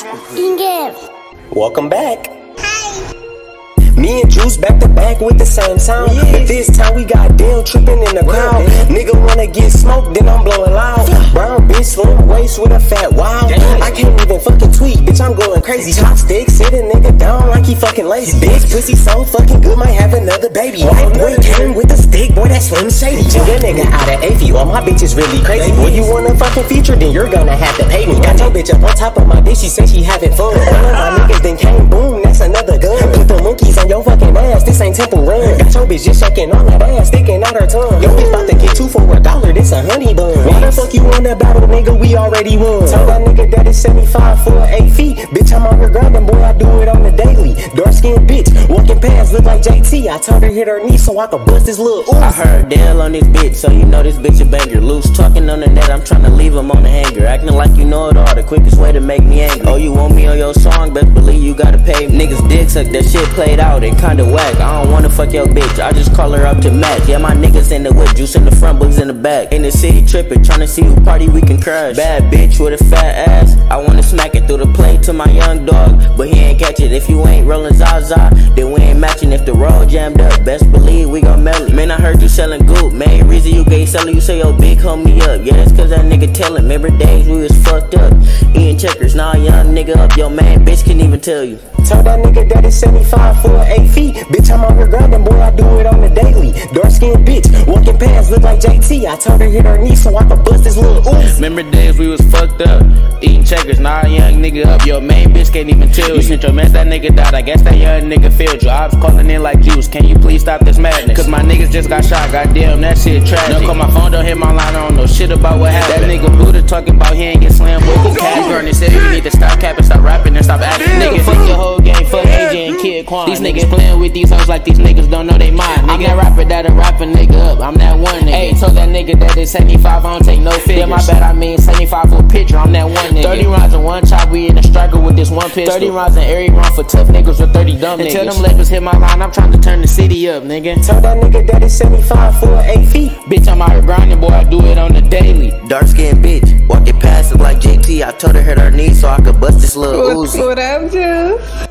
Inge. Welcome back. Me and Juice back to back with the same sound. But this time we got Dale tripping in the crowd. Nigga wanna get smoked, then I'm blowing loud. Brown bitch, slim waist with a fat wow. I can't even fucking tweet, bitch, I'm going crazy. Chopstick, sit a nigga down like he fucking lazy. Bitch, pussy so fucking good, might have another baby. White boy came with a stick, boy, that Slim Shady. That nigga out of AV, all my bitch is really crazy. Boy, you want a fucking feature, then you're gonna have to pay me. Got your bitch up on top of my dick, she say she having fun. One of my niggas then came, boom, that's another gun. Put the monkeys on your fucking ass, this ain't Temple Run. Got your bitch just shaking on that ass, sticking out her tongue. Your bitch about to get 2 for $1, this a honey bun. Why the fuck you want to battle, nigga? We already won. Tell that nigga that it's 75 for 8 feet. Bitch, I'm on her grinding, boy, I do it on the daily. Dark skinned bitch, walking past, look like JT. I told her hit her knee so I could bust this little ooze. I heard Dale on this bitch, so you know this bitch a banger. Loose talking on the net, I'm tryna leave him on the hanger. Acting like you know it all, the quickest way to make me angry. Oh, you want me on your song? Best believe you gotta pay me. Niggas dick suck, that shit played out and kinda whack. I don't wanna fuck your bitch, I just call her up to match. Yeah, my niggas in the whip, juice in the front, boys in the back. In the city trippin', tryna see who party we can crash. Bad bitch with a fat ass, I wanna smack it through the plate to my young dog, but he ain't catch it. If you ain't rollin' Zaza, then we ain't matching. If the road jammed up, best believe we gon' mail it. Man, I heard you sellin' goop, main reason you gay sellin', you say yo big homie up. Yeah, that's cause that nigga tellin'. Remember days we was fucked up, eating checkers, now young nigga up. Your man bitch can't even tell you. Tell that nigga that it's 75 for 8 feet. Bitch, I'm on her grinding, boy, I do it on the daily. Dark skinned bitch, walking past, look like JT. I told her hit her knee so I could bust this little ooze. Remember days we was fucked up, eating checkers, now a young nigga up. Your main bitch can't even tell you. Sent your mess, that nigga died, I guess that young nigga failed you. I was calling in like Juice, can you please stop this madness? Cause my niggas just got shot, goddamn, that shit tragic. Don't call my phone, don't hit my line, I don't know shit about what happened. That nigga Buddha talking about he ain't get slammed with the cat. Gurney said you need to stop capping, stop rapping, and stop acting. Nigga, fuck your whole game, fuck AJ and Kid Quan. These niggas playing with these hoes like these niggas don't know they mind. I'm that rapper that'll rap a nigga up, I'm that one nigga. Hey, told that nigga that it's 75, I don't take no figures. Yeah, my bad, I mean 75 for a picture, I'm that one nigga. 30 rounds in one chop, we in a striker with this one pistol. 30 rounds in every round for tough niggas with 30 dumb niggas. Until them labels hit my line, I'm trying to turn the city up, nigga. Tell that nigga that it's 75 for 8 feet. Bitch, I'm out here grinding, boy, I do it on the daily. Dark skinned bitch, walking past it like JT. I told her hit her knee so I could bust this little Uzi. What up, Juice?